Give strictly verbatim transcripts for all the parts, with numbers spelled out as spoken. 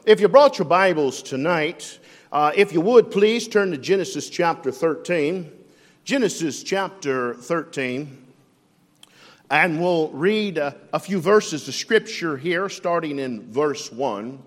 If you brought your Bibles tonight, uh, if you would, please turn to Genesis chapter thirteen. Genesis chapter thirteen. And we'll read a, a few verses of Scripture here, starting in verse one.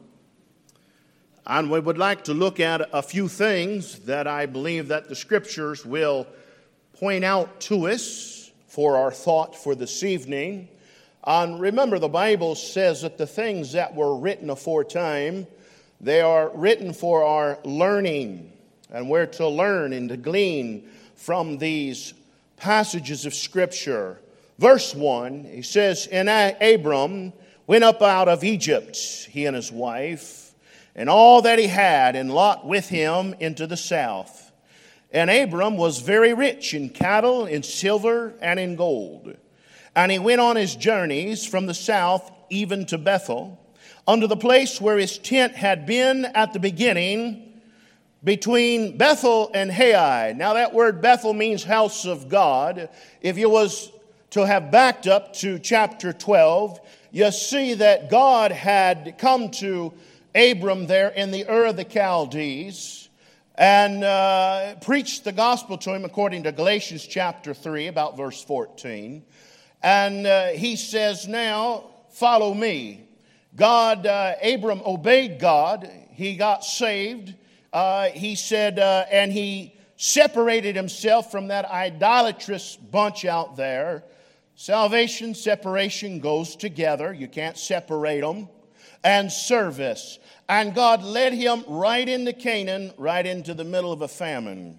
And we would like to look at a few things that I believe that the Scriptures will point out to us for our thought for this evening. And remember, the Bible says that the things that were written aforetime, they are written for our learning. And we're to learn and to glean from these passages of Scripture. Verse one, he says, And Abram went up out of Egypt, he and his wife, and all that he had, and Lot with him into the south. And Abram was very rich in cattle, in silver, and in gold. And he went on his journeys from the south even to Bethel, unto the place where his tent had been at the beginning, between Bethel and Hai. Now that word Bethel means house of God. If you was to have backed up to chapter twelve, you see that God had come to Abram there in the Ur of the Chaldees and uh, preached the gospel to him according to Galatians chapter three, about verse fourteen. And uh, he says, now, follow me. God, uh, Abram obeyed God. He got saved. Uh, he said, uh, and he separated himself from that idolatrous bunch out there. Salvation, separation goes together. You can't separate them. And service. And God led him right into Canaan, right into the middle of a famine.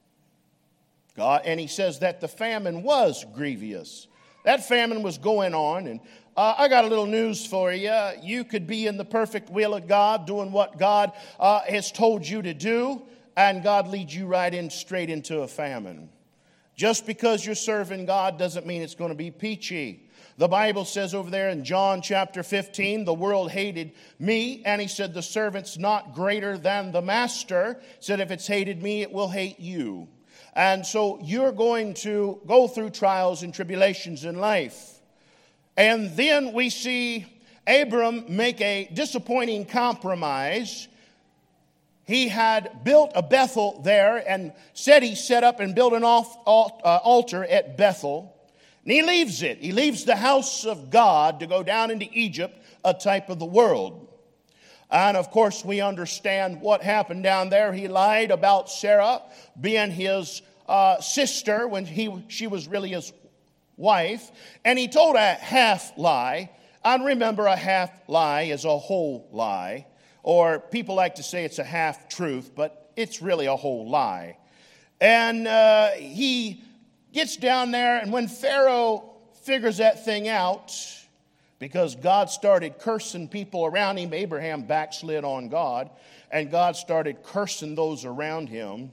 God, and he says that the famine was grievous. That famine was going on, and uh, I got a little news for you. You could be in the perfect will of God, doing what God uh, has told you to do, and God leads you right in, straight into a famine. Just because you're serving God doesn't mean it's going to be peachy. The Bible says over there in John chapter fifteen, the world hated me, and he said the servant's not greater than the master. He said if it's hated me, it will hate you. And so you're going to go through trials and tribulations in life. And then we see Abram make a disappointing compromise. He had built a Bethel there and said he set up and built an altar at Bethel. And he leaves it. He leaves the house of God to go down into Egypt, a type of the world. And of course, we understand what happened down there. He lied about Sarah being his uh, sister when he she was really his wife. And he told a half lie. And remember, a half lie is a whole lie. Or people like to say it's a half truth, but it's really a whole lie. And uh, he gets down there, and when Pharaoh figures that thing out, because God started cursing people around him. Abraham backslid on God, and God started cursing those around him.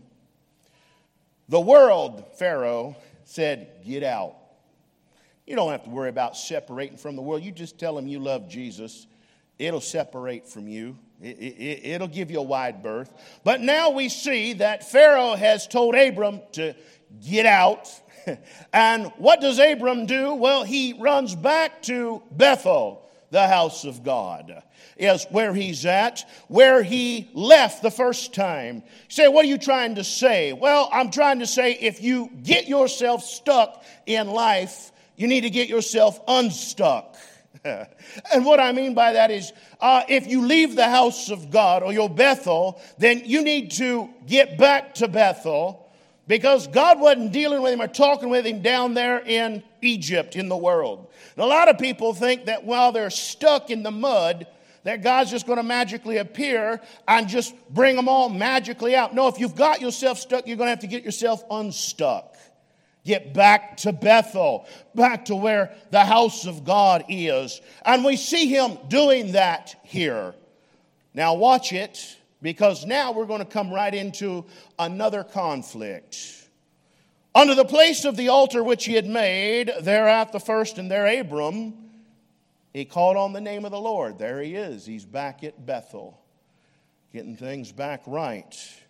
The world, Pharaoh, said, get out. You don't have to worry about separating from the world. You just tell them you love Jesus. It'll separate from you. It, it, it'll give you a wide berth. But now we see that Pharaoh has told Abram to get out. And what does Abram do? Well, he runs back to Bethel, the house of God, is where he's at, where he left the first time. You say, what are you trying to say? Well, I'm trying to say if you get yourself stuck in life, you need to get yourself unstuck. And what I mean by that is, uh, if you leave the house of God or your Bethel, then you need to get back to Bethel. Because God wasn't dealing with him or talking with him down there in Egypt, in the world. And a lot of people think that while they're stuck in the mud, that God's just going to magically appear and just bring them all magically out. No, if you've got yourself stuck, you're going to have to get yourself unstuck. Get back to Bethel, back to where the house of God is. And we see him doing that here. Now watch it. Because now we're going to come right into another conflict. Unto the place of the altar which he had made, there at the first, and there Abram, he called on the name of the Lord. There he is. He's back at Bethel, getting things back right.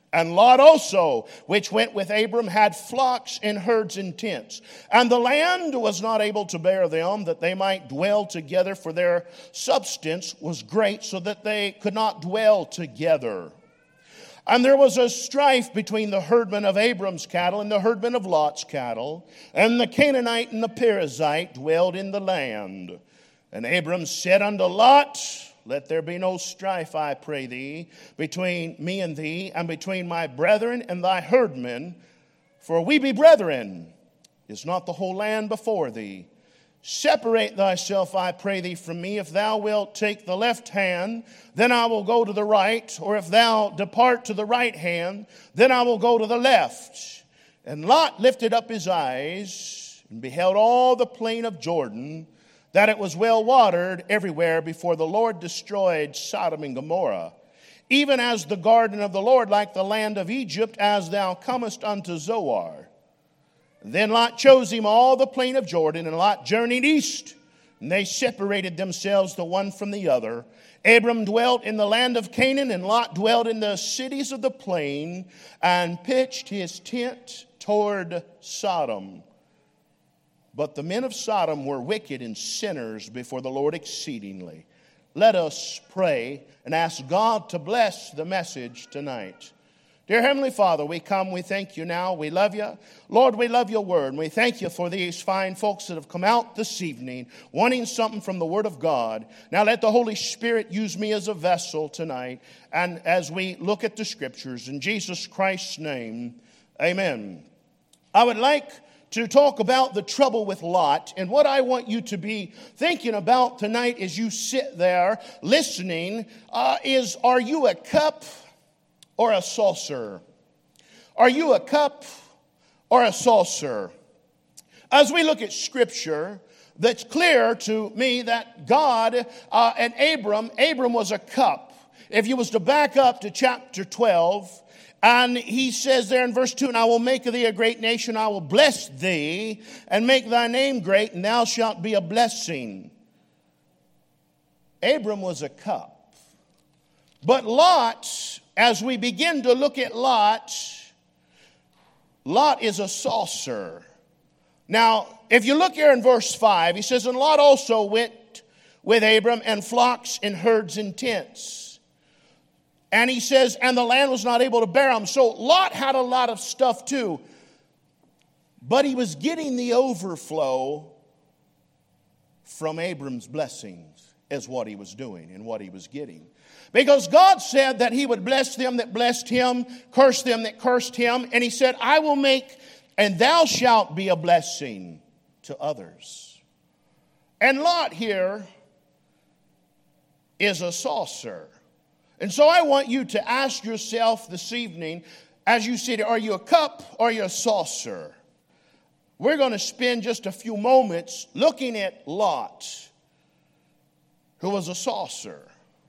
And Lot also, which went with Abram, had flocks and herds and tents. And the land was not able to bear them, that they might dwell together, for their substance was great, so that they could not dwell together. And there was a strife between the herdmen of Abram's cattle and the herdmen of Lot's cattle. And the Canaanite and the Perizzite dwelled in the land. And Abram said unto Lot, let there be no strife, I pray thee, between me and thee, and between my brethren and thy herdmen, for we be brethren. Is not the whole land before thee? Separate thyself, I pray thee, from me. If thou wilt take the left hand, then I will go to the right. Or if thou depart to the right hand, then I will go to the left. And Lot lifted up his eyes and beheld all the plain of Jordan, that it was well watered everywhere before the Lord destroyed Sodom and Gomorrah. Even as the garden of the Lord, like the land of Egypt, as thou comest unto Zoar. Then Lot chose him all the plain of Jordan, and Lot journeyed east. And they separated themselves the one from the other. Abram dwelt in the land of Canaan, and Lot dwelt in the cities of the plain, and pitched his tent toward Sodom. But the men of Sodom were wicked and sinners before the Lord exceedingly. Let us pray and ask God to bless the message tonight. Dear Heavenly Father, we come, we thank you now, we love you. Lord, we love your word, and we thank you for these fine folks that have come out this evening wanting something from the word of God. Now let the Holy Spirit use me as a vessel tonight, and as we look at the scriptures, in Jesus Christ's name, amen. I would like to talk about the trouble with Lot, and what I want you to be thinking about tonight as you sit there listening uh, is, are you a cup or a saucer? Are you a cup or a saucer? As we look at Scripture, that's clear to me that God uh, and Abram, Abram was a cup. If you was to back up to chapter twelve, and he says there in verse two, and I will make of thee a great nation, I will bless thee, and make thy name great, and thou shalt be a blessing. Abram was a cup. But Lot, as we begin to look at Lot, Lot is a saucer. Now, if you look here in verse five, he says, and Lot also went with Abram, and flocks and herds and tents. And he says, and the land was not able to bear them. So Lot had a lot of stuff too. But he was getting the overflow from Abram's blessings, is what he was doing and what he was getting. Because God said that he would bless them that blessed him, curse them that cursed him. And he said, I will make, and thou shalt be a blessing to others. And Lot here is a saucer. And so I want you to ask yourself this evening, as you sit, are you a cup or are you a saucer? We're going to spend just a few moments looking at Lot, who was a saucer.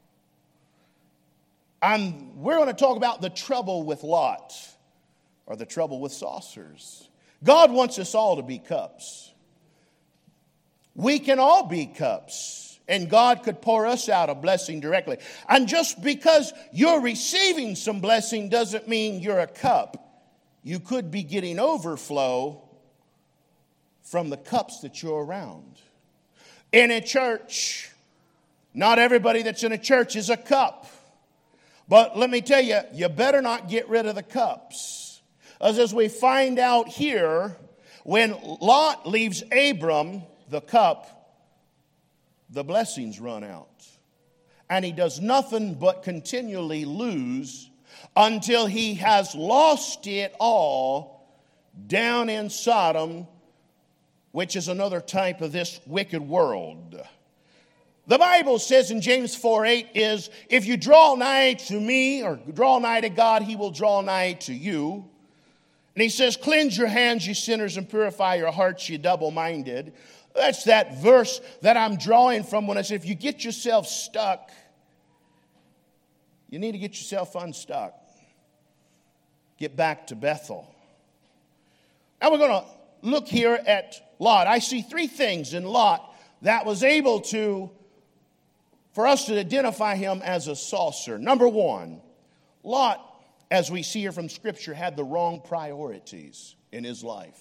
And we're going to talk about the trouble with Lot, or the trouble with saucers. God wants us all to be cups. We can all be cups. And God could pour us out a blessing directly. And just because you're receiving some blessing doesn't mean you're a cup. You could be getting overflow from the cups that you're around. In a church, not everybody that's in a church is a cup. But let me tell you, you better not get rid of the cups. As, as we find out here, when Lot leaves Abram, the cup, the blessings run out. And he does nothing but continually lose until he has lost it all down in Sodom, which is another type of this wicked world. The Bible says in James four eight is, if you draw nigh to me, or draw nigh to God, he will draw nigh to you. And he says, cleanse your hands, you sinners, and purify your hearts, you double-minded. That's that verse that I'm drawing from when I say, if you get yourself stuck, you need to get yourself unstuck. Get back to Bethel. Now we're going to look here at Lot. I see three things in Lot that was able to, for us to identify him as a saucer. Number one, Lot as we see here from Scripture, had the wrong priorities in his life.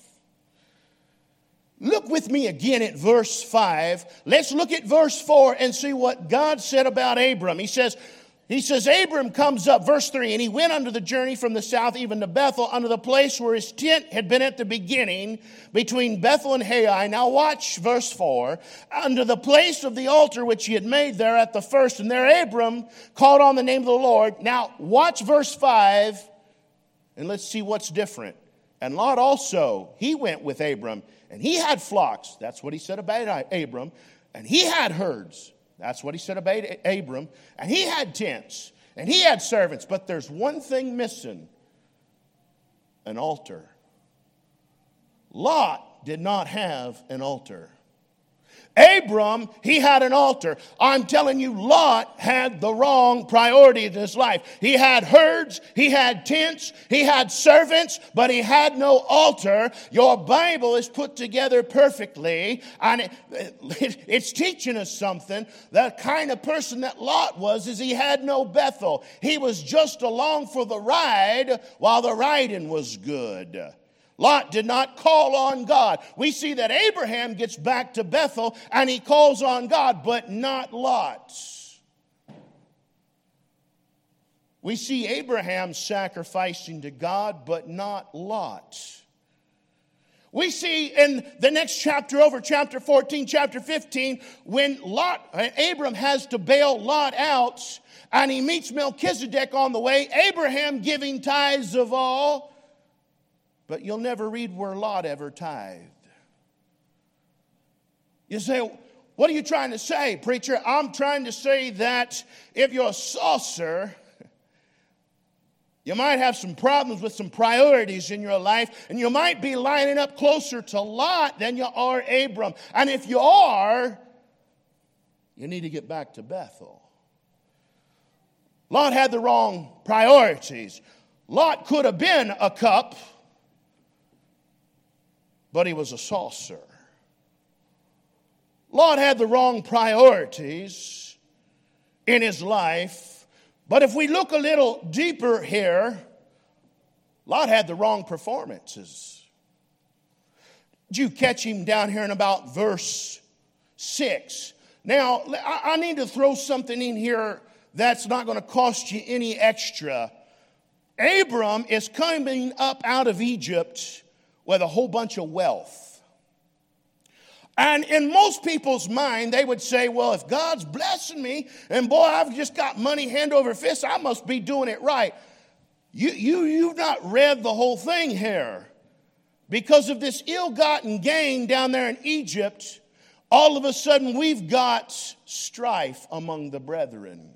Look with me again at verse five. Let's look at verse four and see what God said about Abram. He says, He says, Abram comes up, verse three, and he went unto the journey from the south even to Bethel, unto the place where his tent had been at the beginning, between Bethel and Hai. Now watch verse four. Unto the place of the altar which he had made there at the first. And there Abram called on the name of the Lord. Now watch verse five, and let's see what's different. And Lot also, he went with Abram, and he had flocks. That's what he said about Abram. And he had herds. That's what he said about Abram. And he had tents. And he had servants. But there's one thing missing. An altar. Lot did not have an altar. Abram, he had an altar. I'm telling you, Lot had the wrong priority in his life. He had herds, he had tents, he had servants, but he had no altar. Your Bible is put together perfectly, and it, it, it's teaching us something. The kind of person that Lot was is he had no Bethel. He was just along for the ride while the riding was good. Lot did not call on God. We see that Abraham gets back to Bethel and he calls on God, but not Lot. We see Abraham sacrificing to God, but not Lot. We see in the next chapter over, chapter fourteen, chapter fifteen, when Lot, Abram has to bail Lot out and he meets Melchizedek on the way, Abraham giving tithes of all. But you'll never read where Lot ever tithed. You say, what are you trying to say, preacher? I'm trying to say that if you're a saucer, you might have some problems with some priorities in your life, and you might be lining up closer to Lot than you are Abram. And if you are, you need to get back to Bethel. Lot had the wrong priorities. Lot could have been a cup, but he was a saucer. Lot had the wrong priorities in his life. But if we look a little deeper here, Lot had the wrong performances. Did you catch him down here in about verse six? Now, I need to throw something in here that's not going to cost you any extra. Abram is coming up out of Egypt with a whole bunch of wealth. And in most people's mind, they would say, well, if God's blessing me, and boy, I've just got money hand over fist, I must be doing it right. You, you, you've not read the whole thing here. Because of this ill-gotten gain down there in Egypt, all of a sudden we've got strife among the brethren.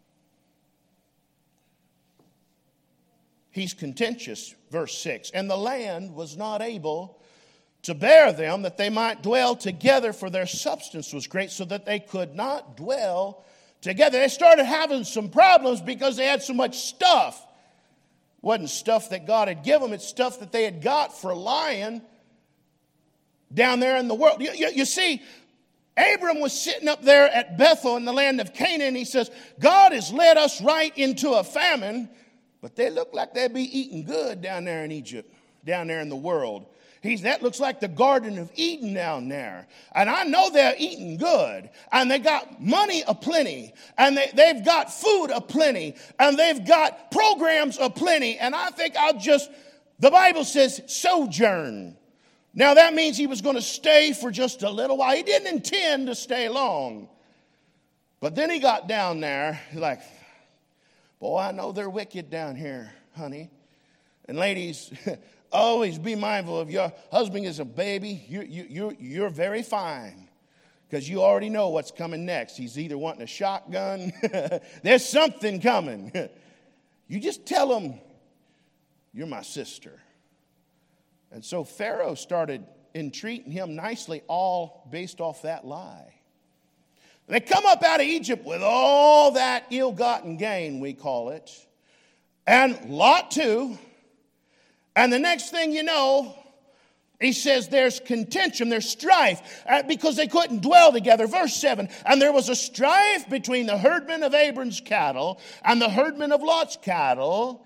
He's contentious, verse six. And the land was not able to bear them, that they might dwell together, for their substance was great, so that they could not dwell together. They started having some problems because they had so much stuff. It wasn't stuff that God had given them. It's stuff that they had got for lying down there in the world. You, you, you see, Abram was sitting up there at Bethel in the land of Canaan. He says, God has led us right into a famine. But they look like they'd be eating good down there in Egypt, down there in the world. He's, that looks like the Garden of Eden down there. And I know they're eating good. And they got money aplenty. And they, they've got food aplenty. And they've got programs aplenty. And I think I'll just, the Bible says sojourn. Now that means he was going to stay for just a little while. He didn't intend to stay long. But then he got down there, like, boy, I know they're wicked down here, honey. And ladies, always be mindful of your husband is a baby. You, you, you're, you're very fine because you already know what's coming next. He's either wanting a shotgun. There's something coming. You just tell him, you're my sister. And so Pharaoh started entreating him nicely, all based off that lie. They come up out of Egypt with all that ill-gotten gain, we call it. And Lot too. And the next thing you know, he says there's contention, there's strife, uh, because they couldn't dwell together. Verse seven, and there was a strife between the herdmen of Abram's cattle and the herdmen of Lot's cattle.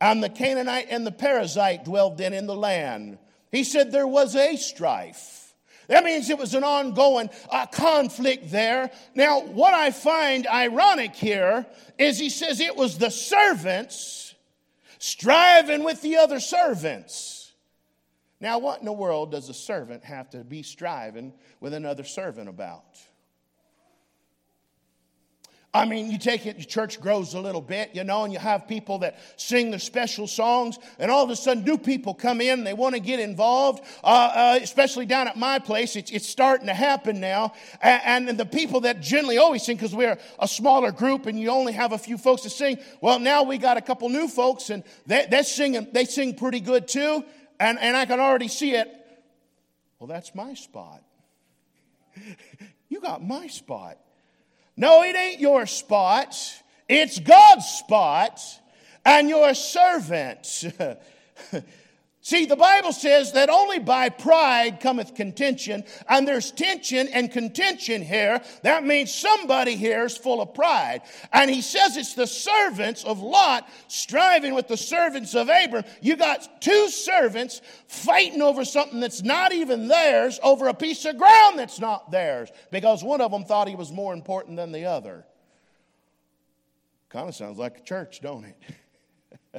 and the Canaanite and the Perizzite dwelled then in the land. He said there was a strife. That means it was an ongoing uh, conflict there. Now, what I find ironic here is he says it was the servants striving with the other servants. Now, what in the world does a servant have to be striving with another servant about? I mean, you take it, your church grows a little bit, you know, and you have people that sing their special songs, and all of a sudden new people come in and they want to get involved, uh, uh, especially down at my place. It's, it's starting to happen now. And, and the people that generally always sing, because we're a smaller group and you only have a few folks to sing, well, now we got a couple new folks, and they, they're singing, they sing pretty good too, and, and I can already see it. Well, that's my spot. You got my spot. No, it ain't your spot. It's God's spot, and you're a servant. See, the Bible says that only by pride cometh contention, and there's tension and contention here. That means somebody here is full of pride. And he says it's the servants of Lot striving with the servants of Abram. You got two servants fighting over something that's not even theirs, over a piece of ground that's not theirs, because one of them thought he was more important than the other. Kind of sounds like a church, don't it?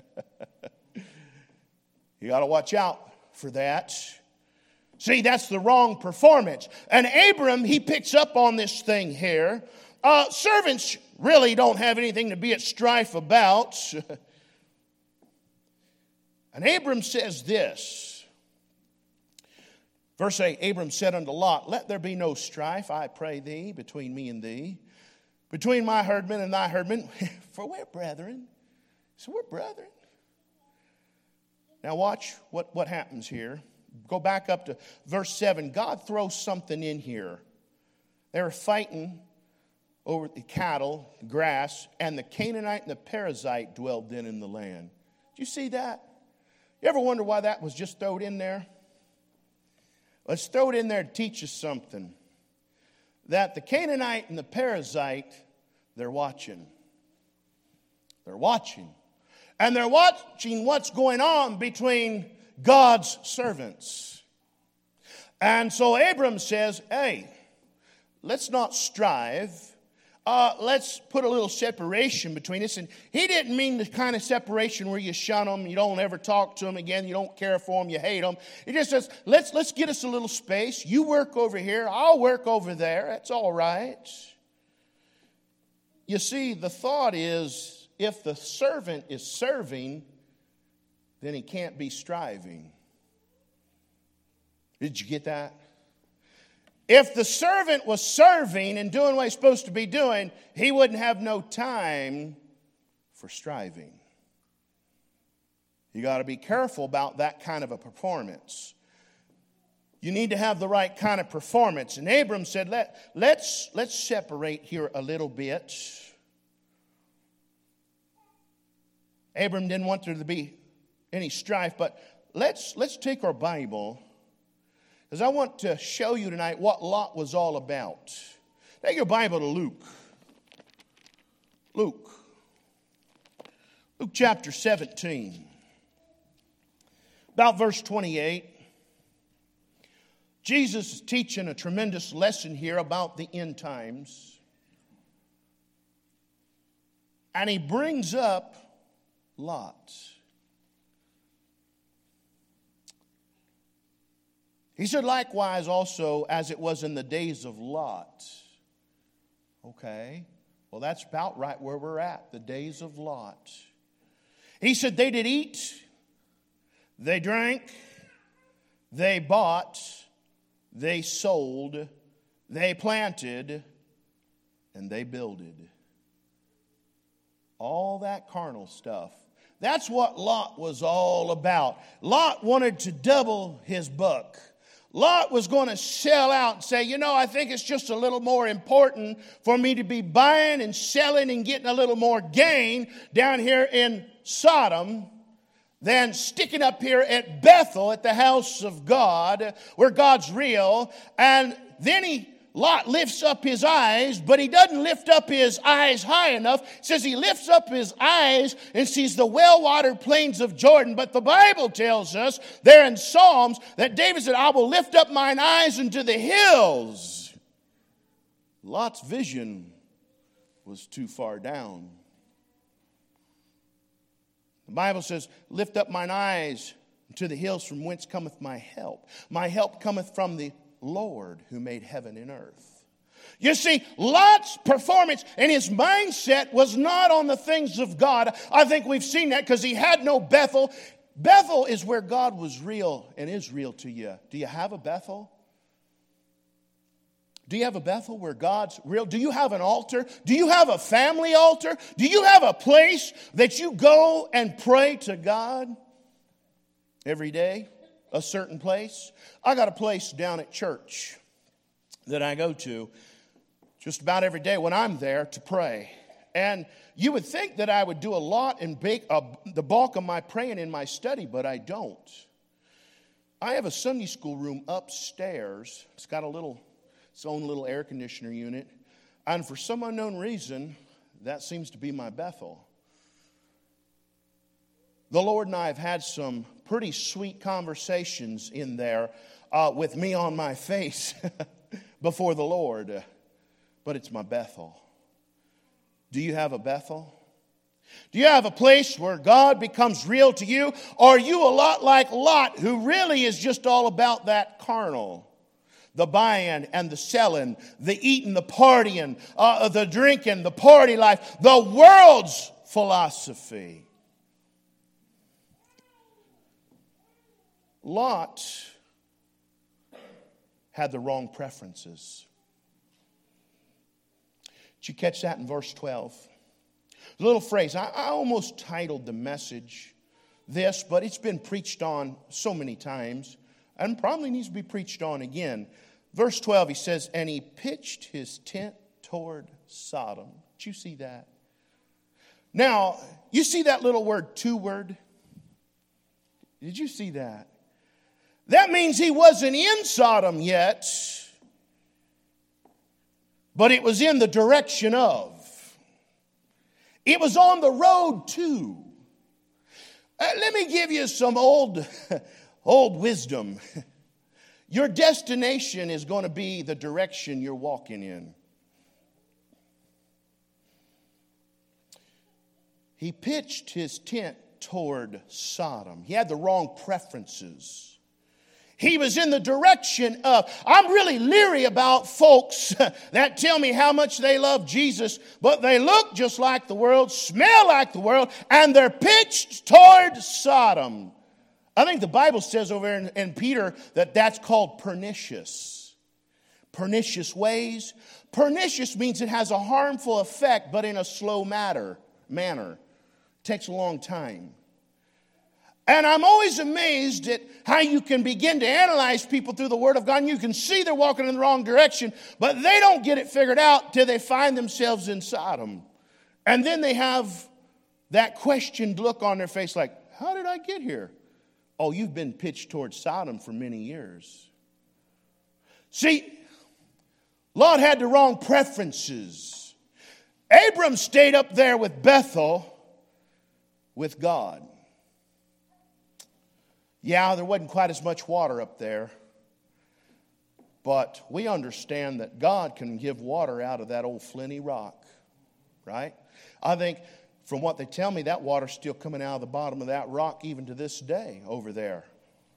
You got to watch out for that. See, that's the wrong performance. And Abram, he picks up on this thing here. Uh, servants really don't have anything to be at strife about. And Abram says this. Verse eight, Abram said unto Lot, let there be no strife, I pray thee, between me and thee, between my herdmen and thy herdmen, for we're brethren. So we're brethren. Now watch what, what happens here. Go back up to verse seven. God throws something in here. They were fighting over the cattle, the grass, and the Canaanite and the Perizzite dwelled then in the land. Did you see that? You ever wonder why that was just thrown in there? Let's throw it in there to teach us something. That the Canaanite and the Perizzite, they're watching. They're watching. And they're watching what's going on between God's servants. And so Abram says, hey, let's not strive. Uh, let's put a little separation between us. And he didn't mean the kind of separation where you shun them, you don't ever talk to them again, you don't care for them, you hate them. He just says, let's, let's get us a little space. You work over here, I'll work over there. That's all right. You see, the thought is, if the servant is serving, then he can't be striving. Did you get that? If the servant was serving and doing what he's supposed to be doing, he wouldn't have no time for striving. You got to be careful about that kind of a performance. You need to have the right kind of performance. And Abram said, Let, let's, let's separate here a little bit. Abram didn't want there to be any strife, but let's, let's take our Bible, because I want to show you tonight what Lot was all about. Take your Bible to Luke. Luke. Luke chapter seventeen. About verse twenty-eight. Jesus is teaching a tremendous lesson here about the end times. And he brings up Lot. He said, likewise also as it was in the days of Lot. Okay, well that's about right where we're at, the days of Lot. He said they did eat, they drank, they bought, they sold, they planted, and they builded. All that carnal stuff. That's what Lot was all about. Lot wanted to double his buck. Lot was going to sell out and say, you know, I think it's just a little more important for me to be buying and selling and getting a little more gain down here in Sodom than sticking up here at Bethel at the house of God, where God's real. And then he Lot lifts up his eyes, but he doesn't lift up his eyes high enough. It says he lifts up his eyes and sees the well-watered plains of Jordan. But the Bible tells us there in Psalms that David said, I will lift up mine eyes into the hills. Lot's vision was too far down. The Bible says, lift up mine eyes to the hills from whence cometh my help. My help cometh from the Lord who made heaven and earth. You see, Lot's performance and his mindset was not on the things of God. I think we've seen that because he had no Bethel. Bethel is where God was real and is real to you. Do you have a Bethel? Do you have a Bethel where God's real? Do you have an altar? Do you have a family altar? Do you have a place that you go and pray to God every day? A certain place? I got a place down at church that I go to just about every day when I'm there to pray. And you would think that I would do a lot and bake uh, the bulk of my praying in my study, but I don't. I have a Sunday school room upstairs. It's got a little, its own little air conditioner unit. And for some unknown reason, that seems to be my Bethel. The Lord and I have had some pretty sweet conversations in there uh, with me on my face before the Lord. But it's my Bethel. Do you have a Bethel? Do you have a place where God becomes real to you? Or are you a lot like Lot, who really is just all about that carnal? The buying and the selling, the eating, the partying, uh, the drinking, the party life, the world's philosophy. Lot had the wrong preferences. Did you catch that in verse twelve? A little phrase. I, I almost titled the message this, but it's been preached on so many times and probably needs to be preached on again. Verse twelve, he says, and he pitched his tent toward Sodom. Did you see that? Now, you see that little word, to-word? Did you see that? That means he wasn't in Sodom yet, but it was in the direction of. It was on the road to. Uh, let me give you some old, old wisdom. Your destination is going to be the direction you're walking in. He pitched his tent toward Sodom. He had the wrong preferences. He was in the direction of. I'm really leery about folks that tell me how much they love Jesus, but they look just like the world, smell like the world, and they're pitched toward Sodom. I think the Bible says over in, in Peter that that's called pernicious. Pernicious ways. Pernicious means it has a harmful effect, but in a slow matter, manner. It takes a long time. And I'm always amazed at how you can begin to analyze people through the Word of God. And you can see they're walking in the wrong direction, but they don't get it figured out till they find themselves in Sodom. And then they have that questioned look on their face like, how did I get here? Oh, you've been pitched towards Sodom for many years. See, Lot had the wrong preferences. Abram stayed up there with Bethel with God. Yeah, there wasn't quite as much water up there. But we understand that God can give water out of that old flinty rock. Right? I think from what they tell me, that water's still coming out of the bottom of that rock even to this day over there.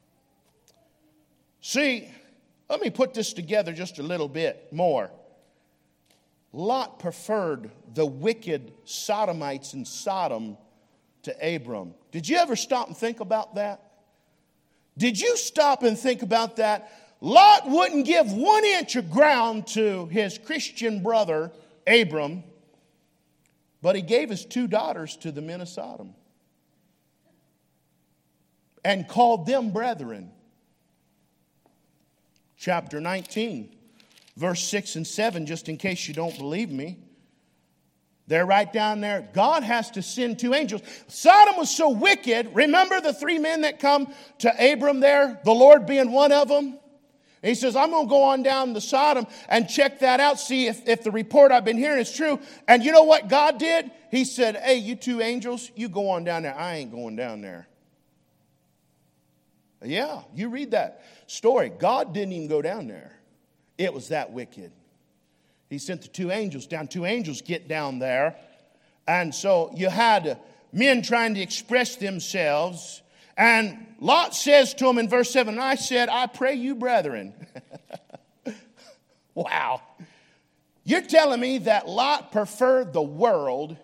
See, let me put this together just a little bit more. Lot preferred the wicked Sodomites in Sodom to Abram. Did you ever stop and think about that? Did you stop and think about that? Lot wouldn't give one inch of ground to his Christian brother, Abram, but he gave his two daughters to the men of Sodom and called them brethren. Chapter nineteen, verse six and seven, just in case you don't believe me. They're right down there. God has to send two angels. Sodom was so wicked. Remember the three men that come to Abram there? The Lord being one of them. He says, I'm going to go on down to Sodom and check that out, see if, if the report I've been hearing is true. And you know what God did? He said, hey, you two angels, you go on down there. I ain't going down there. Yeah, you read that story. God didn't even go down there. It was that wicked. He sent the two angels down. Two angels get down there. And so you had men trying to express themselves. And Lot says to him in verse seven, I said, I pray you, brethren. Wow. You're telling me that Lot preferred the world.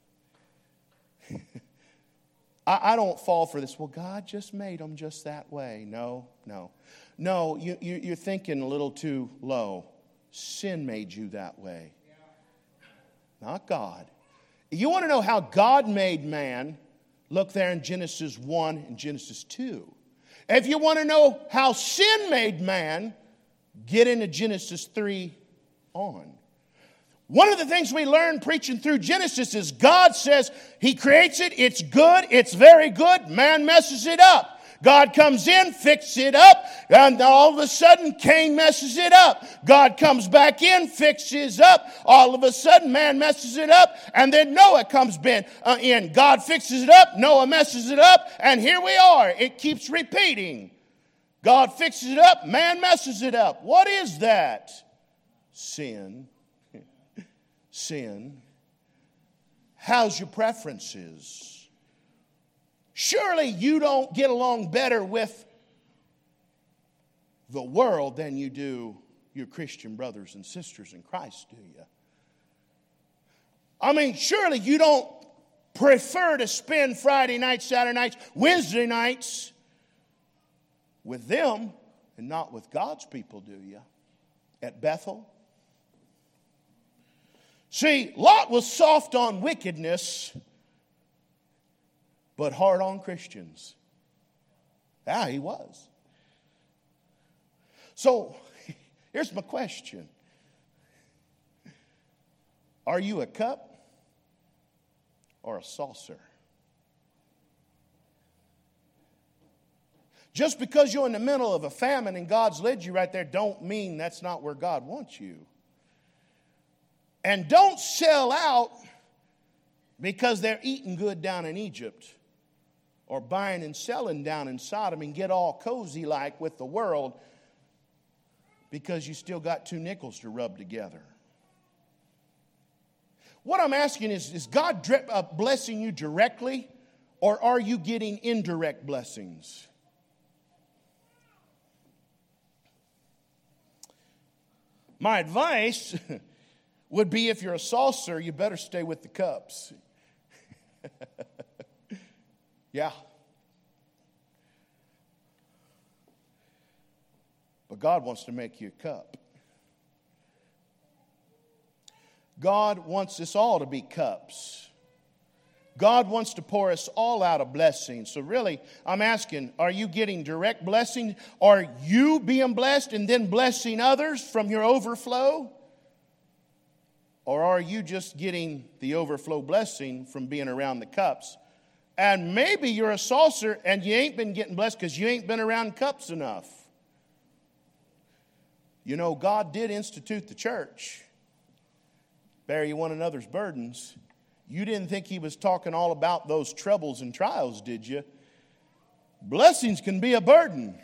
I, I don't fall for this. Well, God just made them just that way. No, no. No, you, you, you're thinking a little too low. Sin made you that way. Not God. You want to know how God made man? Look there in Genesis one and Genesis two. If you want to know how sin made man, get into Genesis three on. One of the things we learn preaching through Genesis is God says He creates it, it's good, it's very good, man messes it up. God comes in, fixes it up, and all of a sudden Cain messes it up. God comes back in, fixes up. All of a sudden man messes it up, and then Noah comes in. God fixes it up, Noah messes it up, and here we are. It keeps repeating. God fixes it up, man messes it up. What is that? Sin. Sin. How's your preferences? Surely you don't get along better with the world than you do your Christian brothers and sisters in Christ, do you? I mean, surely you don't prefer to spend Friday nights, Saturday nights, Wednesday nights with them and not with God's people, do you? At Bethel? See, Lot was soft on wickedness, but hard on Christians. Yeah, he was. So, here's my question. Are you a cup or a saucer? Just because you're in the middle of a famine and God's led you right there, don't mean that's not where God wants you. And don't sell out because they're eating good down in Egypt, or buying and selling down in Sodom, and get all cozy like with the world because you still got two nickels to rub together. What I'm asking is, is God blessing you directly, or are you getting indirect blessings? My advice would be, if you're a saucer, you better stay with the cups. Yeah. But God wants to make you a cup. God wants us all to be cups. God wants to pour us all out a blessing. So really, I'm asking, are you getting direct blessing? Are you being blessed and then blessing others from your overflow? Or are you just getting the overflow blessing from being around the cups? And maybe you're a saucer and you ain't been getting blessed because you ain't been around cups enough. You know, God did institute the church. Bear you one another's burdens. You didn't think He was talking all about those troubles and trials, did you? Blessings can be a burden.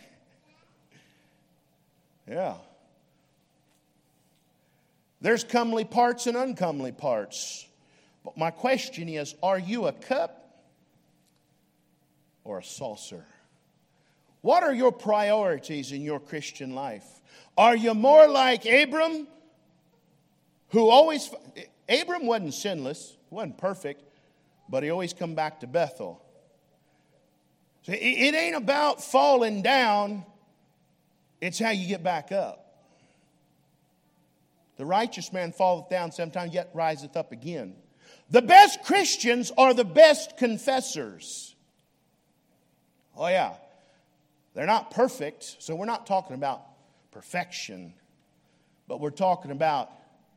Yeah. There's comely parts and uncomely parts. But my question is, are you a cup or a saucer? What are your priorities in your Christian life? Are you more like Abram, who always... Abram wasn't sinless, wasn't perfect, but he always come back to Bethel. So it, it ain't about falling down, it's how you get back up. The righteous man falleth down sometimes, yet riseth up again. The best Christians are the best confessors. Oh yeah, they're not perfect, so we're not talking about perfection, but we're talking about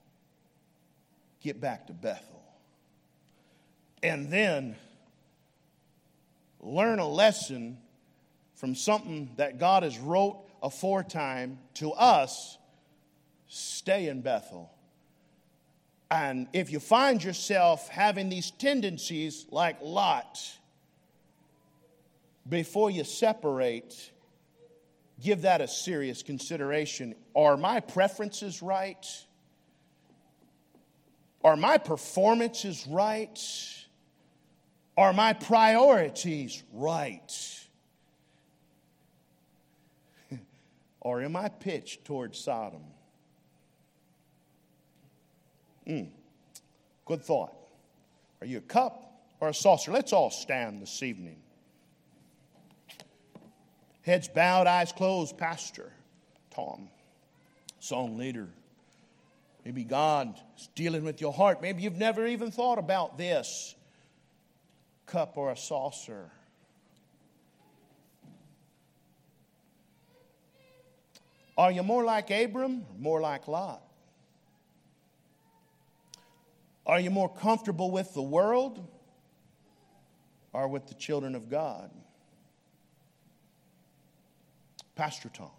get back to Bethel. And then learn a lesson from something that God has wrote aforetime to us, stay in Bethel. And if you find yourself having these tendencies like Lot, before you separate, give that a serious consideration. Are my preferences right? Are my performances right? Are my priorities right? Or am I pitched towards Sodom? Mm. Good thought. Are you a cup or a saucer? Let's all stand this evening. Heads bowed, eyes closed. Pastor Tom, song leader. Maybe God is dealing with your heart. Maybe you've never even thought about this. Cup or a saucer. Are you more like Abram or more like Lot? Are you more comfortable with the world or with the children of God? Pastor Tom.